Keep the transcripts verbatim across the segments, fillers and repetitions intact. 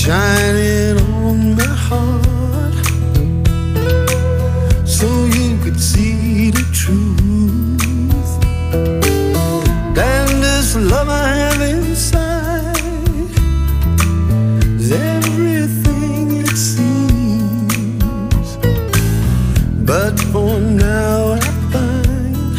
shining on my heart so you could see the truth. And this love I have inside is everything it seems. But for now I find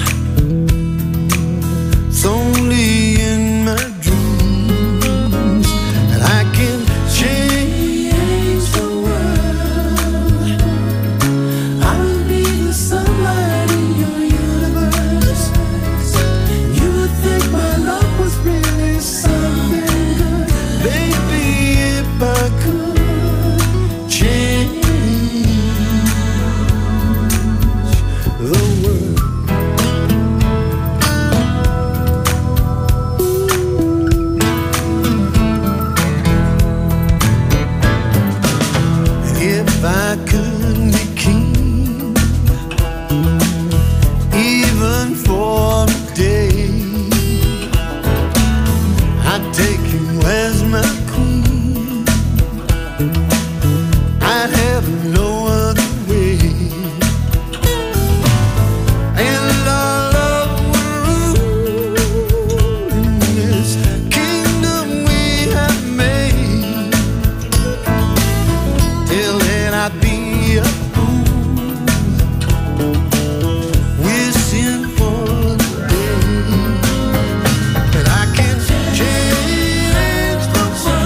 it's only in my dreams that I can change the world. I'll be the sunlight in your universe. You would think my love was really something good. Baby, if I could change the world. If I could be king, even for a day, I'd take you as my queen. I'd have no other way, and our love would rule in this kingdom we have made. Till then I'd be a fool, wishing for the day that I can change the world.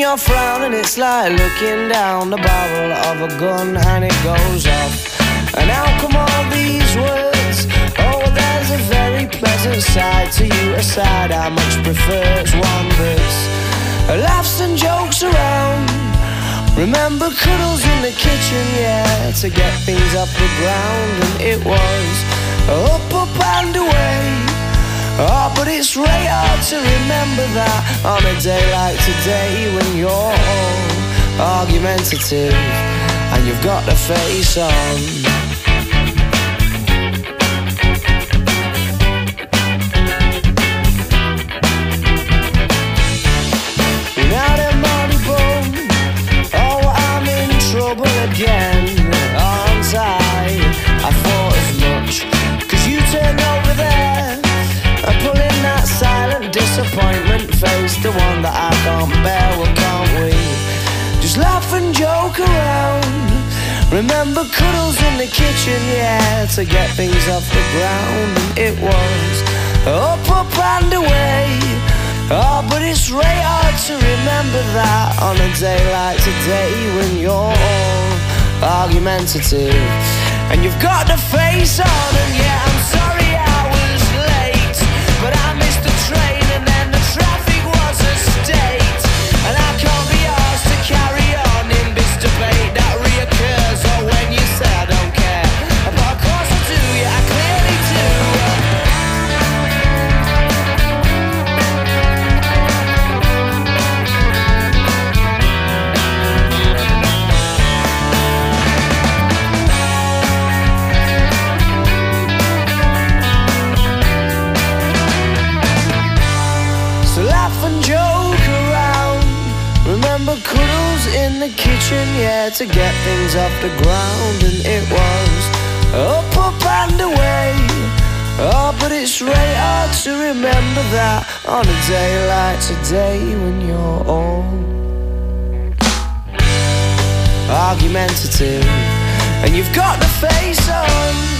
you're frowning, it's like looking down the barrel of a gun and it goes off. And how come all these words? Oh, there's a very pleasant side to you, a side I much prefer. It's one that's laughs and jokes around. Remember cuddles in the kitchen, yeah, to get things off the ground. And it was up, up and away. Oh, but it's really hard to remember that on a day like today, when you're all argumentative and you've got the face on. Again, aren't I? I thought as much, cause you turned over there and pulling that silent disappointment face, the one that I can't bear. Well, can't we just laugh and joke around? Remember cuddles in the kitchen, yeah, to get things off the ground. And it was up, up and away. Oh, but it's really hard to remember that on a day like today, when you're all argumentative and you've got the face on. And yeah, I'm sorry I was late, but I missed the train and then the traffic was a state. And I can't be asked to carry on in this debate that reoccurs. Or when you say I don't care, but of course I do, yeah, I clearly do. Cuddles in the kitchen, yeah, to get things off the ground. And it was up, up and away. Oh, but it's really hard to remember that on a day like today, when you're all argumentative and you've got the face on.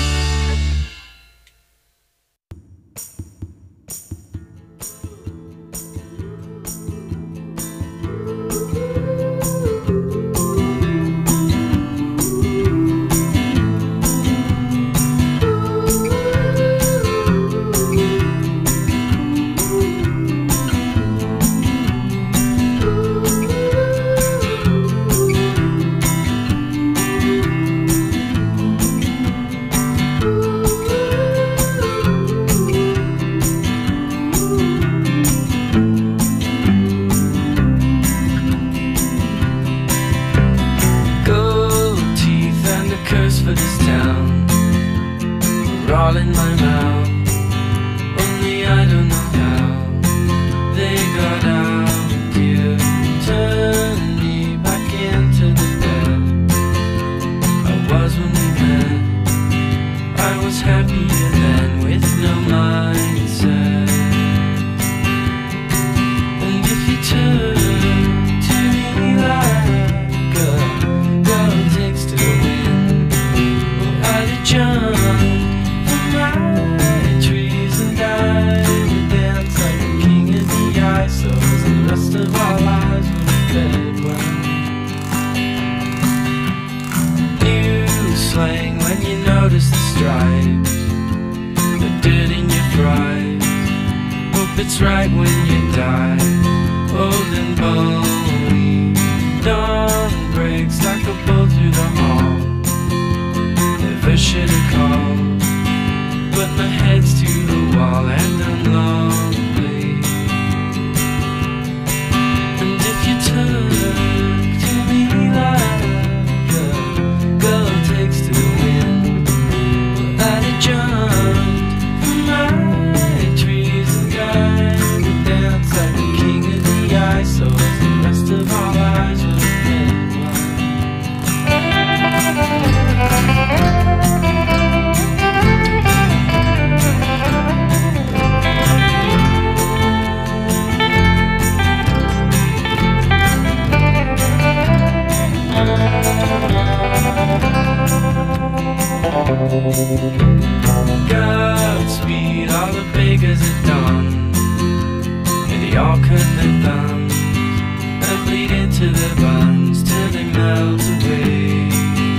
their bonds till they melt away.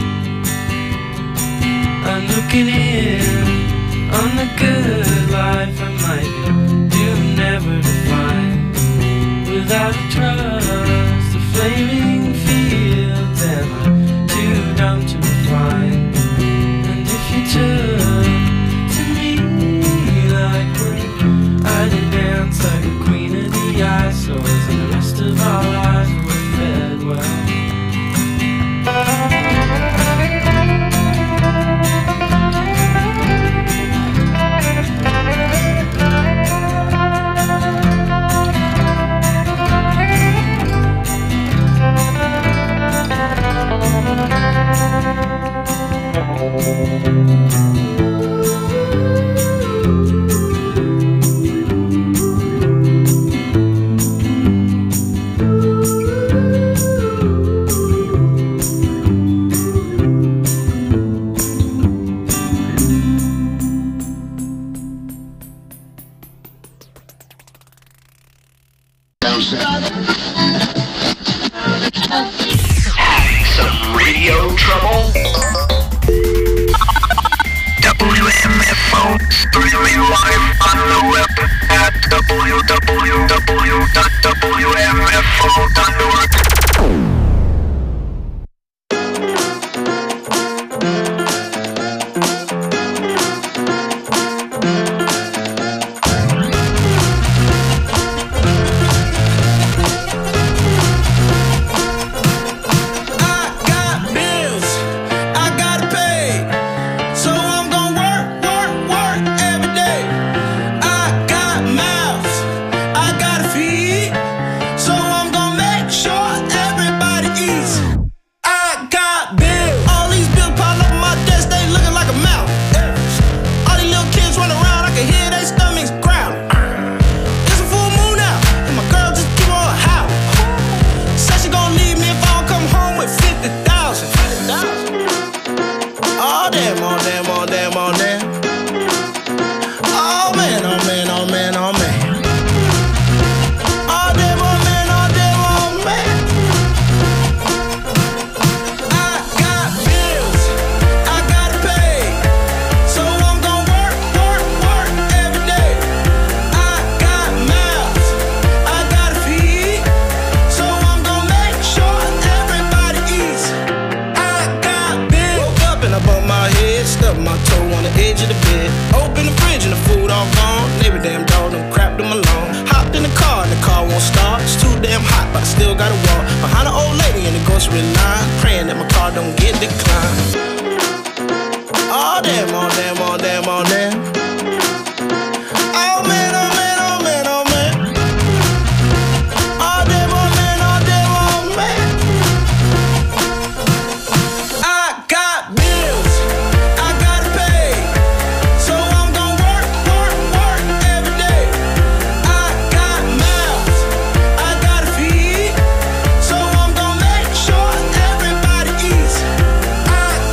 I'm looking in on the good life I might be doomed never to find. Without a trust, the flaming fields am I too dumb to refine. And if you turn to me like when I did dance like a queen of the ice, so as the rest of our lives were fed well. Some radio trouble? W M F O, streaming live on the web at w w w dot w m f o dot org. I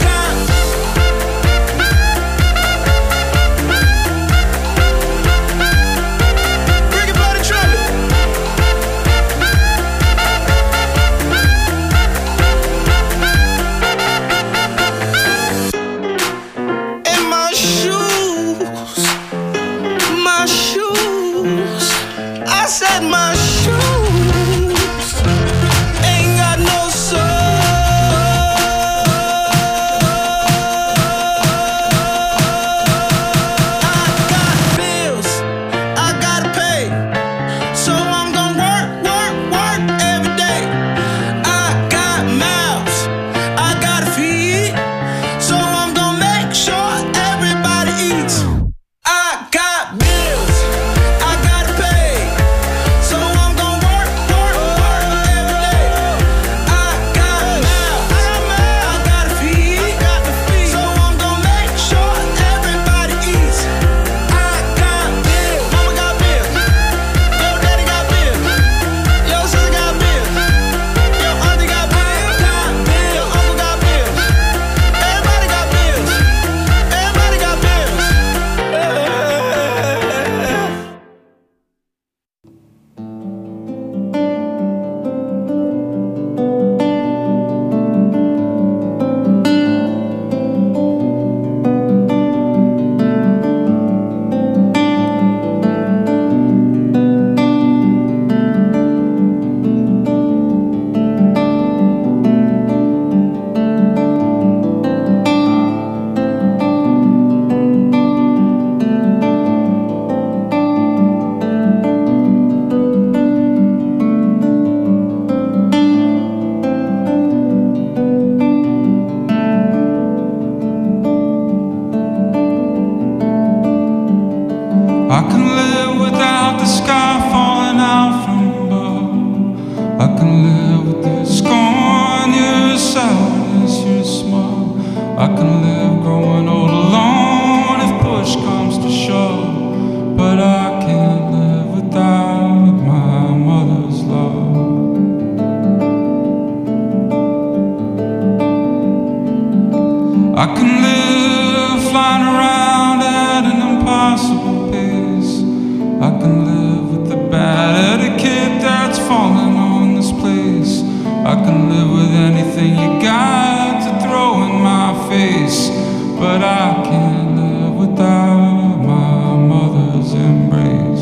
I can live flying around at an impossible pace. I can live with the bad etiquette that's falling on this place. I can live with anything you got to throw in my face, but I can't live without my mother's embrace.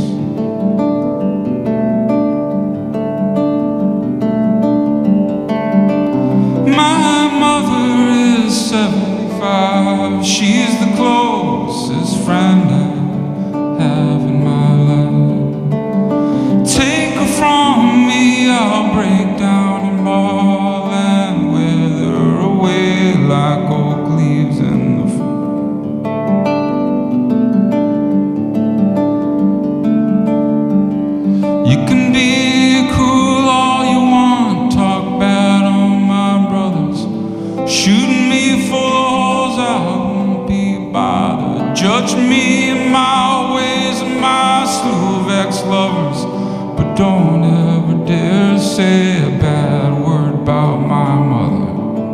My mother is seventy-five. She's the closest friend I have in my life. Take her from me, I'll break down and fall and wither away like oak leaves in the fall. You can be cruel all you want, talk bad on my brothers, shooting me full of holes, I won't be bothered. Judge me in my ways and my slew of ex-lovers, but don't ever dare say a bad word about my mother.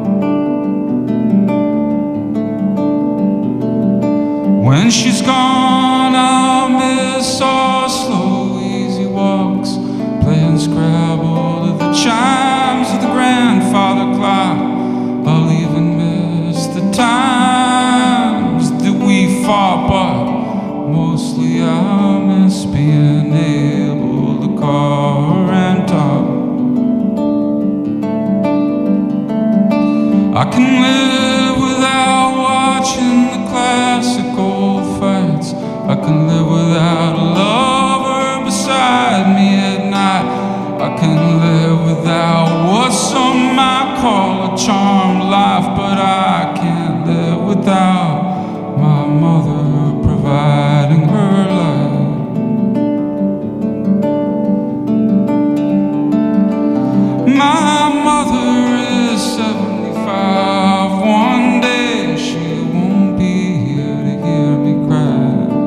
When she's gone, I'll miss our slow, easy walks, playing Scrabble to the chimes of the grandfather clock. I'll even miss the times that we fought, but mostly I'll miss being able to call her and talk. I can live without watching the classic old fights. I can live without a lover beside me at night. I can live without what some might call a charmed life, but I can't live without my mother providing her life. My mother is seventy-five. One day she won't be here to hear me cry.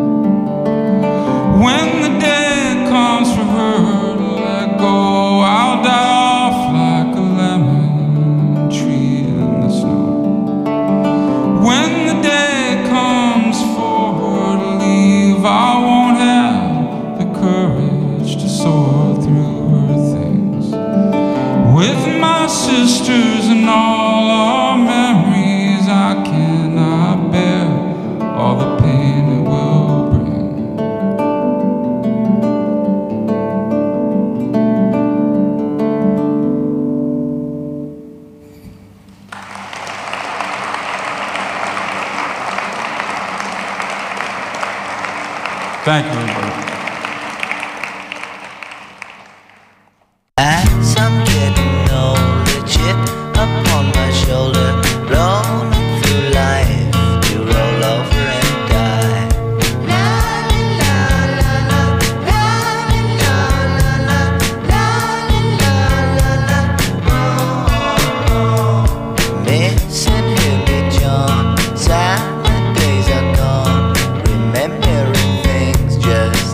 When the day comes for her to let go, I'll die off like a lemon tree in the snow. When the day comes for her to leave, I won't have the courage to soar through her things. With my sisters and all our memories, I cannot bear all the pain it will bring. Thank you, everybody. As I'm getting older, chip upon my shoulder, rolling through life, you roll over and die. La la la la la la la la la la la la. Oh, missing Hilly John, silent days are gone, remembering things just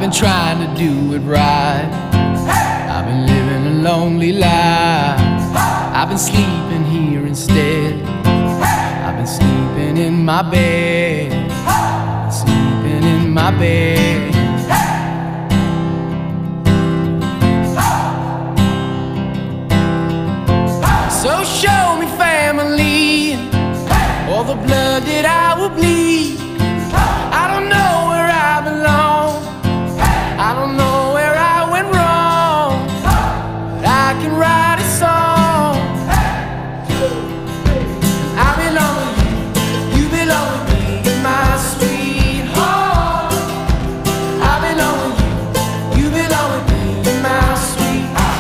been trying to do it right. I've been living a lonely life. I've been sleeping here instead. I've been sleeping in my bed. Sleeping in my bed. So show me family, all the blood that I will bleed. I don't know where I belong. I don't know where I went wrong. But I can write a song. I belong with you, you belong with me, my sweetheart. I belong with you, you belong with me, my sweetheart.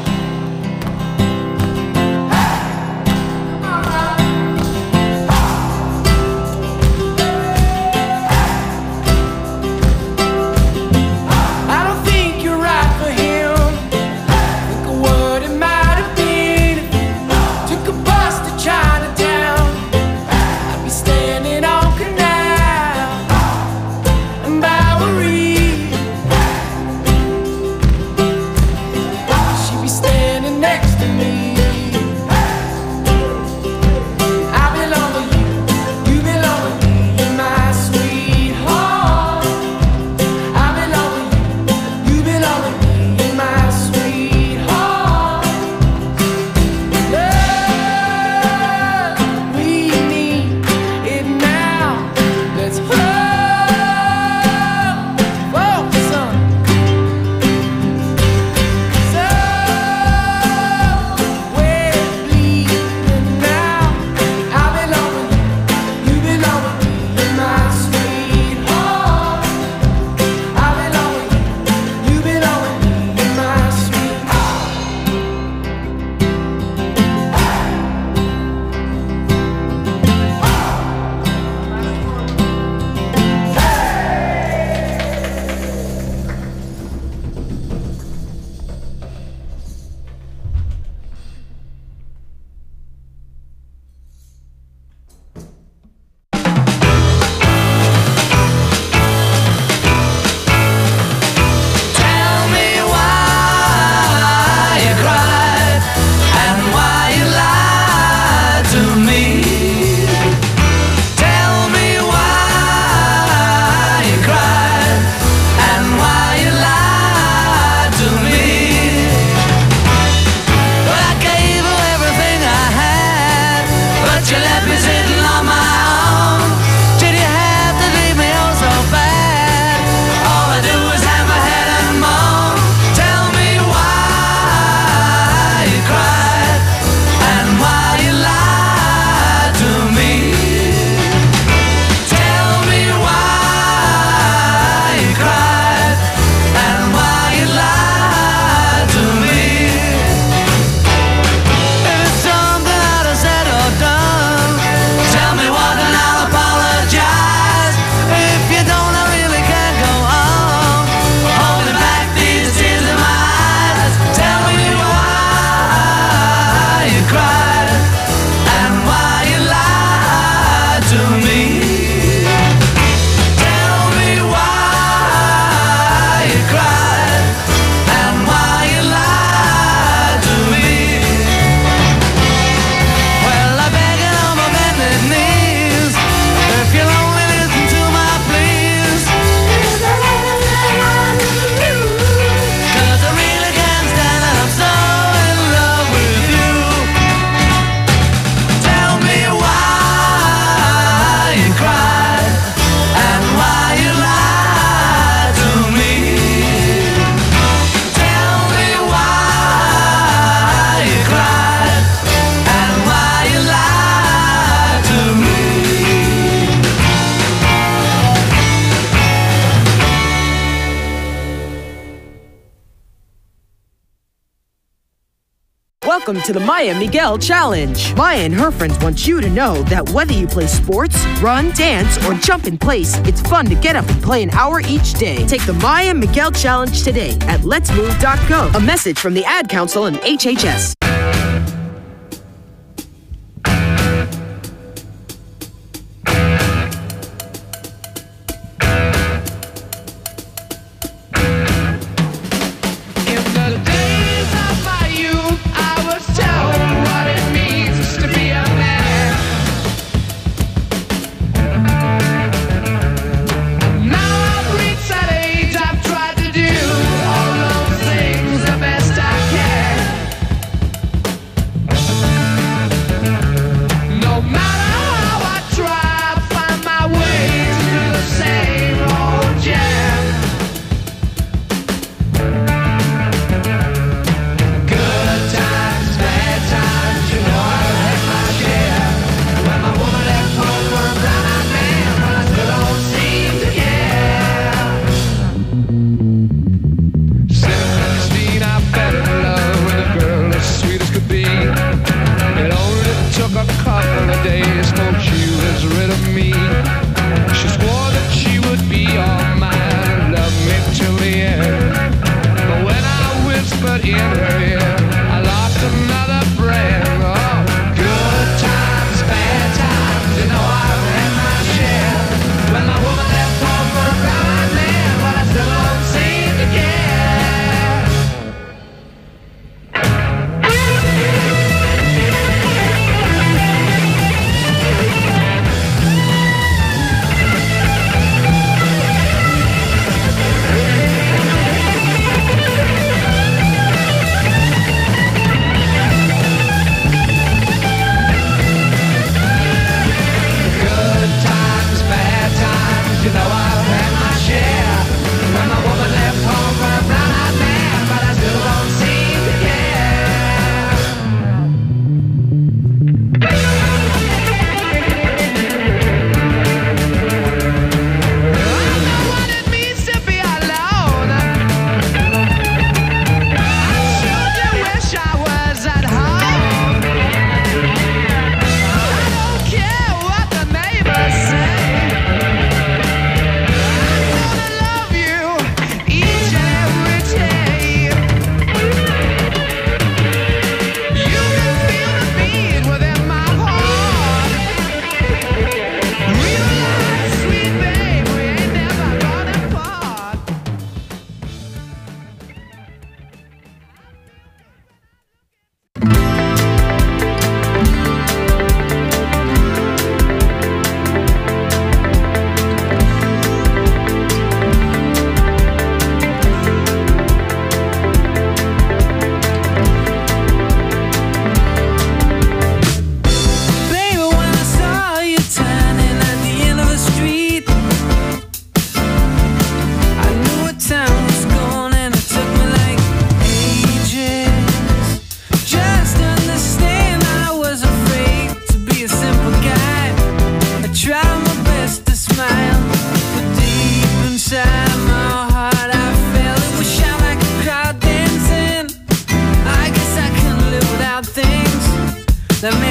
Welcome to the Maya Miguel Challenge. Maya and her friends want you to know that whether you play sports, run, dance, or jump in place, it's fun to get up and play an hour each day. Take the Maya Miguel Challenge today at lets move dot gov. A message from the Ad Council and H H S.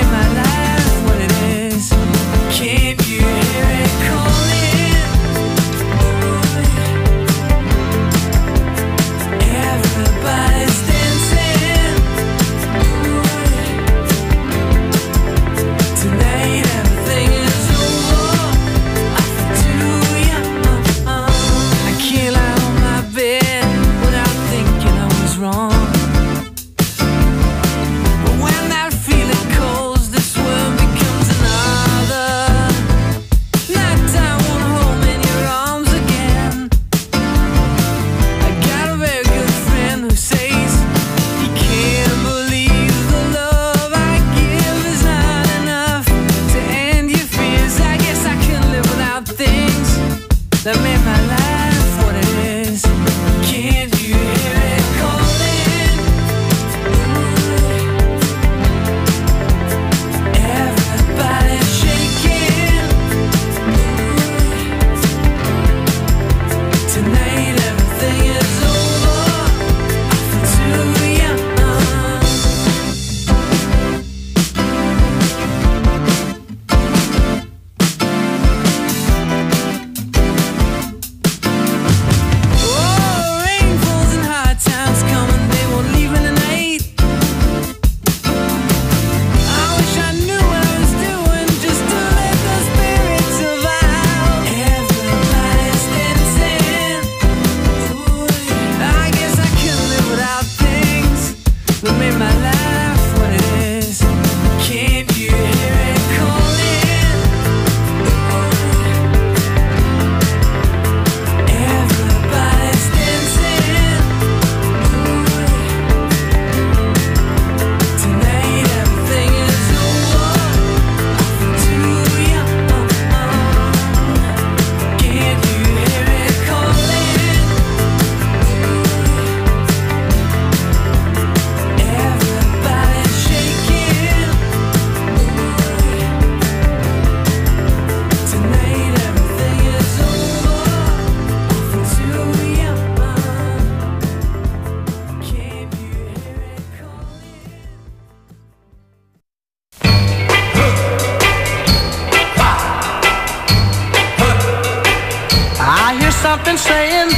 my life what it is. Can't you hear it calling? Everybody's dancing. Tonight everything is over. I feel too young. I can't lie on my bed without thinking I was wrong. But when that feeling calls, this world becomes another. Nighttime won't hold me in your arms again. I got a very good friend who says he can't believe the love I give is not enough to end your fears. I guess I can live without things that made my life what it is. Can't you hear it calling? Everybody's shaking. Tonight everything is over. I feel too young. Oh, rain falls and hard times coming, they won't leave in the night. I wish I knew what I was doing just to let those spirits survive. Everybody's dancing. I guess I can live without things that made my life what it is. Can't you hear it calling? Everybody's dancing. Tonight everything is over. I feel too young. Can't you hear it calling? Everybody's shaking. Tonight everything is over. I feel too young. Can't you hear it calling? I hear something saying,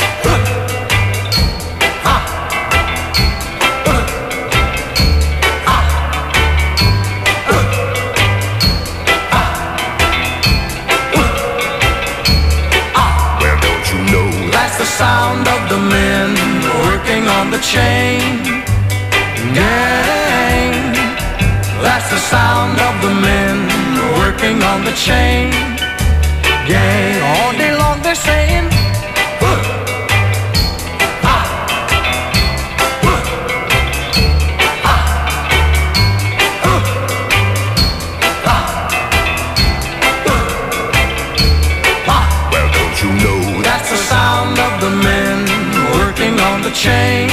Well, don't you know that's the sound of the men working on the chain gang. That's the sound of the men working on the chain gang. All day long they're saying, Well, don't you know that's the sound of the men working on the chain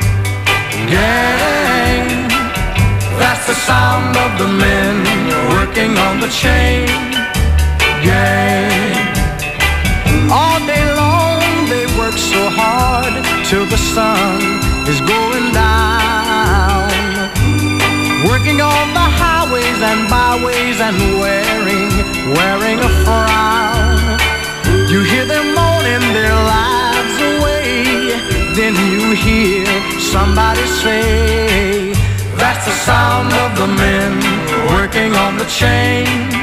gang. That's the sound of the men working on the chain gang. All day long they work so hard till the sun is going down, working on the highways and byways and wearing, wearing a frown. You hear them moaning their lives away, then you hear somebody say, that's the sound of the men working on the chain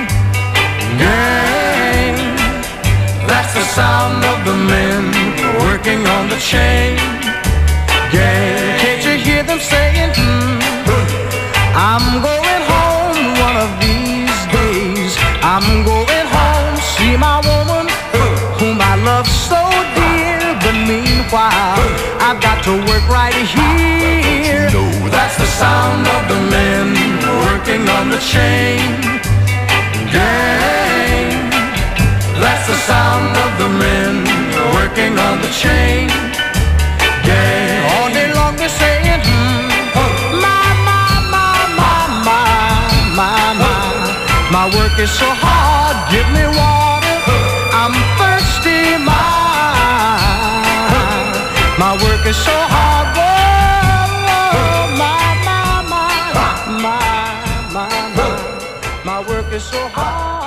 gang. That's the sound of the men working on the chain gang. Can't you hear them saying, hmm, I'm going home one of these days. I'm going home, see my woman whom I love so dear. But meanwhile, I've got to work right here. That's the sound of the men working on the chain gang. That's the sound of the men working on the chain gang. All day long they're saying, hmm, my, my, my, my, my, my, my. My work is so hard, give me water, I'm thirsty, my. My work is so hard, whoa, whoa, my, my, my, my, my, my. My work is so hard.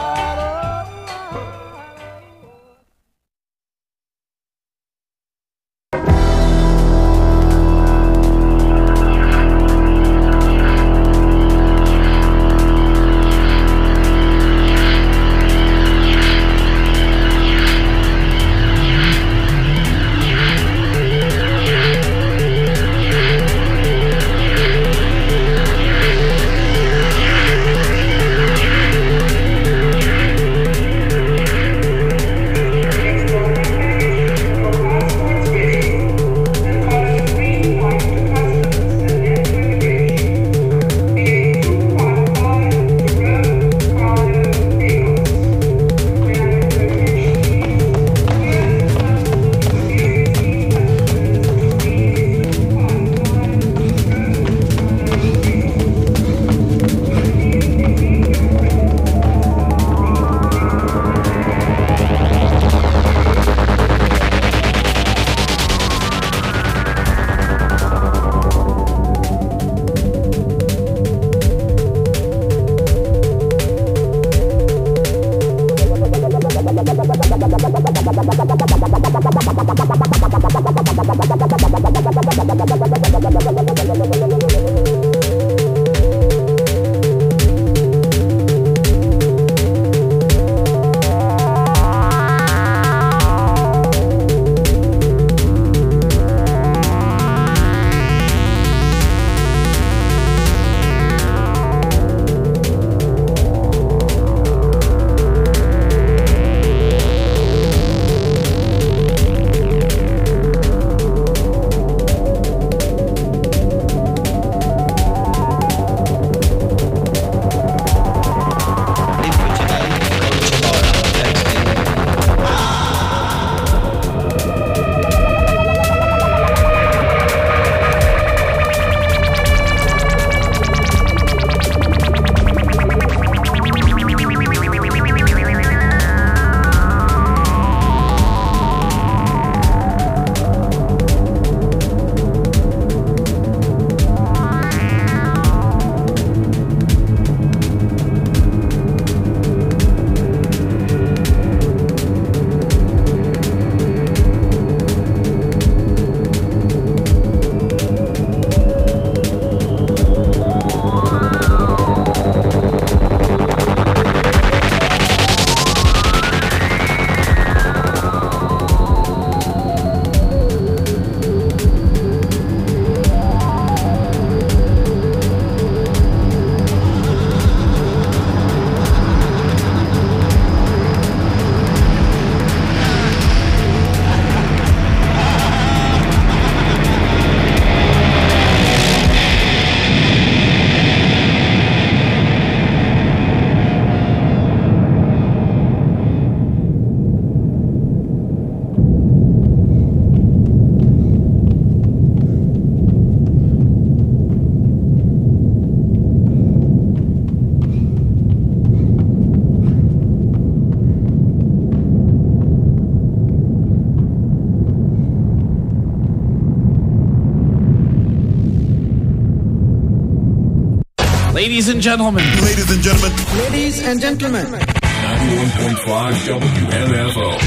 Ladies and gentlemen. Ladies and gentlemen. Ladies and gentlemen. ninety-one point five W M F O.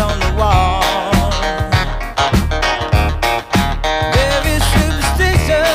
Very superstitious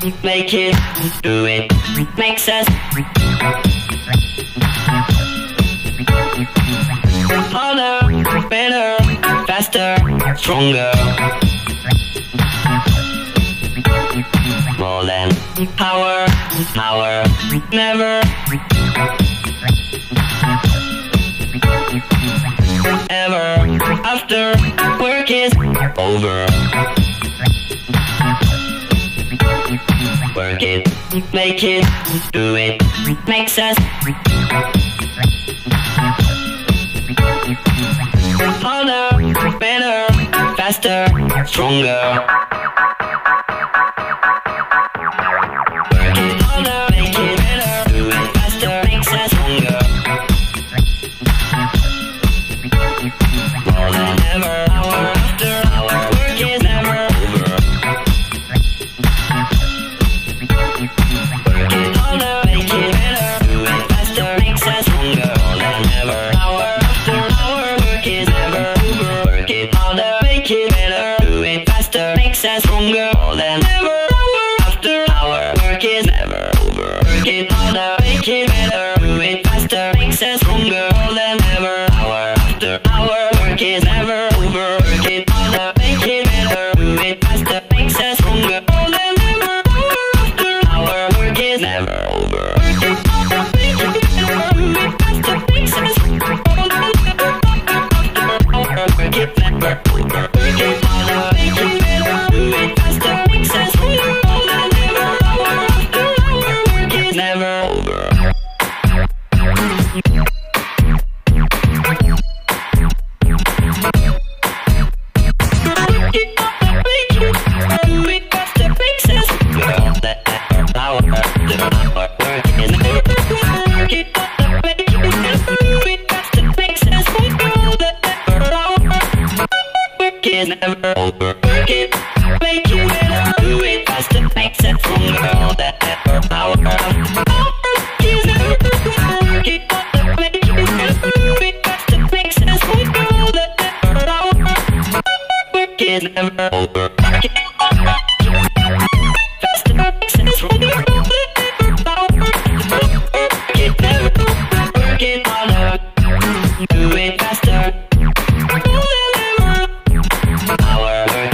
make it, do it, makes us harder, better, faster, stronger. More than power, power, never ever after work is over. Work it, make it, do it, makes us harder, better, faster, stronger. Work it harder, make it better, do it faster, makes us stronger. More than ever, hour after hour, work is never over. Work it harder, make it better, do it faster, makes us stronger. More than ever, hour after hour, work is never over. Work it harder, make it better, do it faster, makes us stronger. More than ever, hour after hour, work is never over. Work it harder, make it better, do it faster, makes us stronger. More than ever, hour after hour, work is never over. Work it harder, make it better, do it faster, makes us stronger. More than ever, hour after hour, work is never over. Work it harder, make it better, do it faster, makes us stronger. More than ever, hour after hour, work it never over. Work it harder, make it better, do it faster, makes us stronger. More than ever, hour after hour, work is never over. Never over. Work it, make it better, do it faster, makes it stronger. All that ever power after power is never over. Work it faster, make it better, do it faster, makes it stronger. All that ever power, work is never over. Work it faster, makes it stronger. All that ever power, work it never over. Work it harder, do it faster. All that ever power.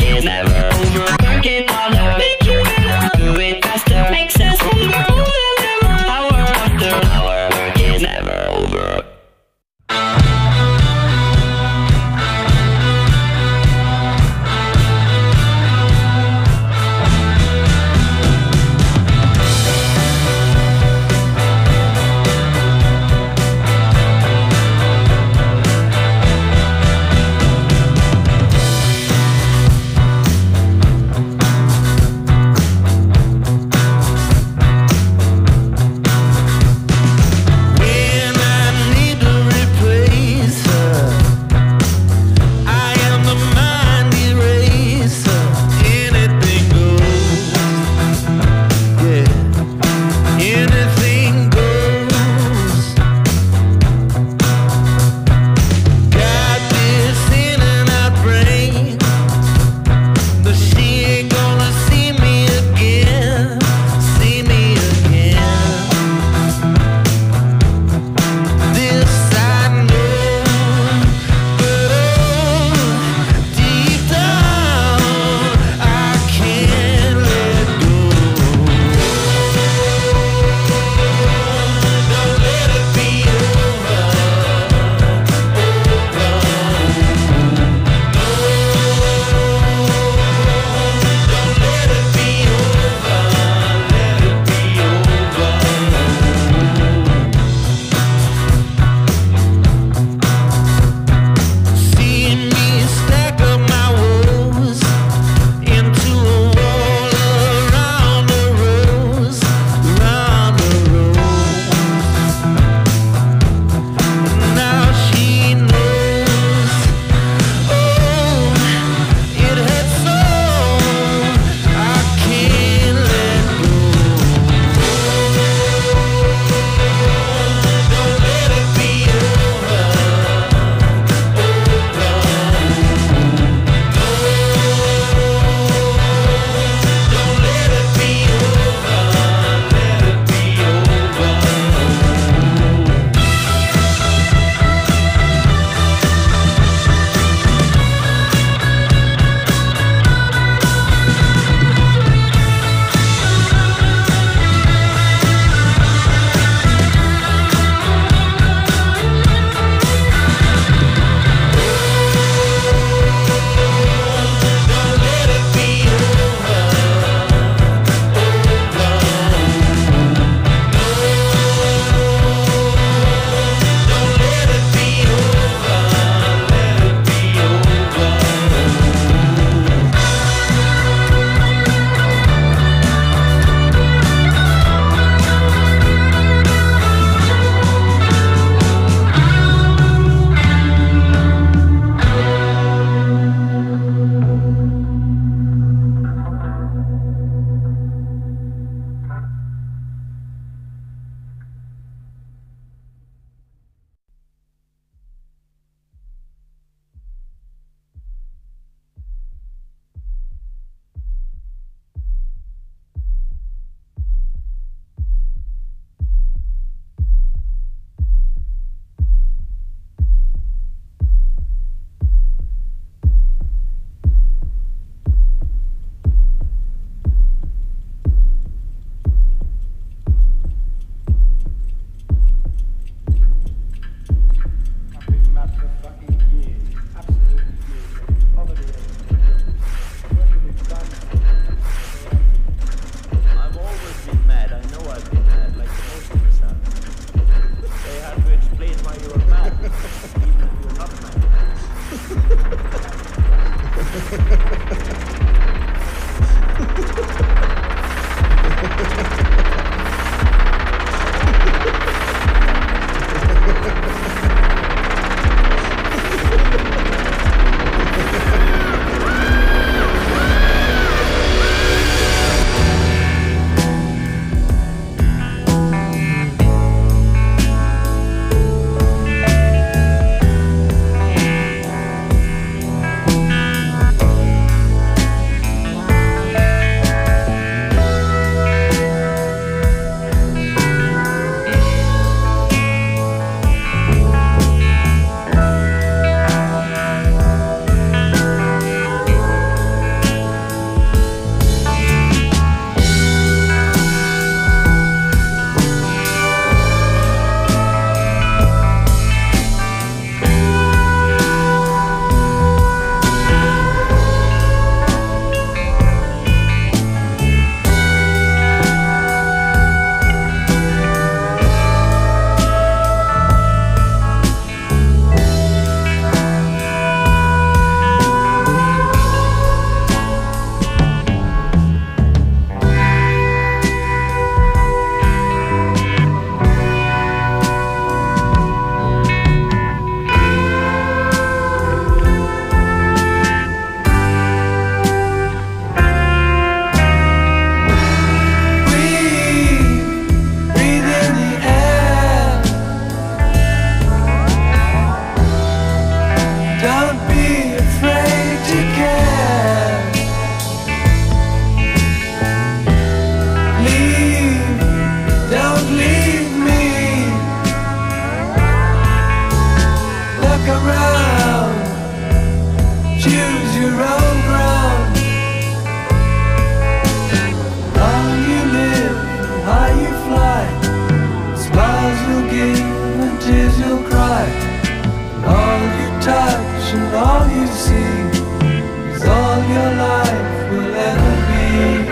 life, and all you touch and all you see is all your life will ever be.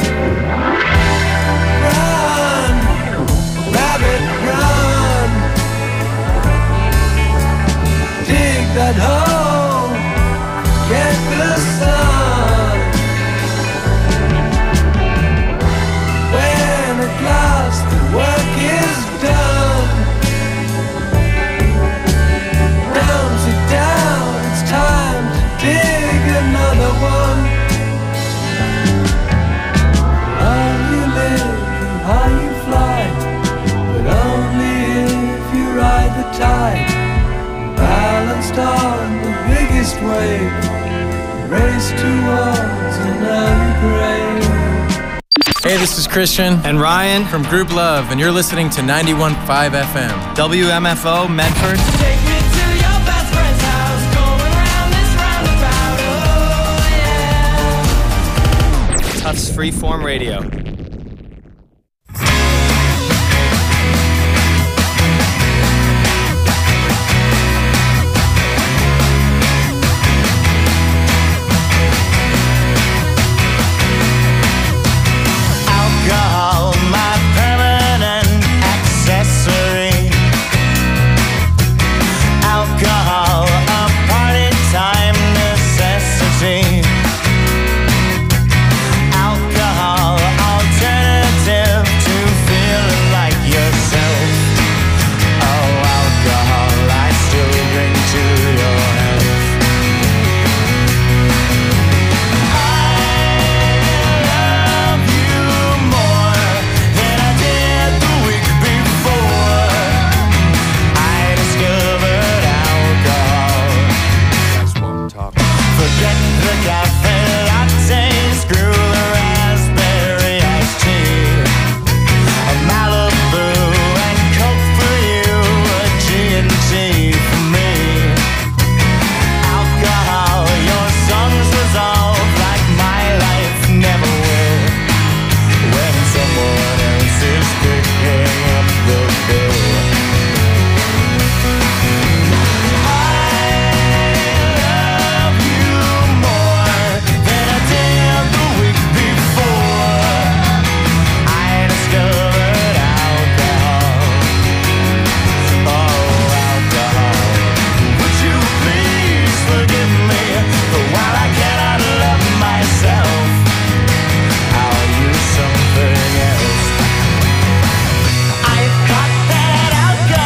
Run, rabbit, run. Dig that hole, get the sun. When at last the work is done, rounds it down, it's time to dig another one. How you live and how you fly, but only if you ride the tide. Balanced on the biggest wave, race towards an early grave. Hey, this is Christian and Ryan from Group Love, and you're listening to ninety-one point five F M. W M F O Medford. Take me to your best friend's house, going round this roundabout, oh yeah. Tufts Freeform Radio.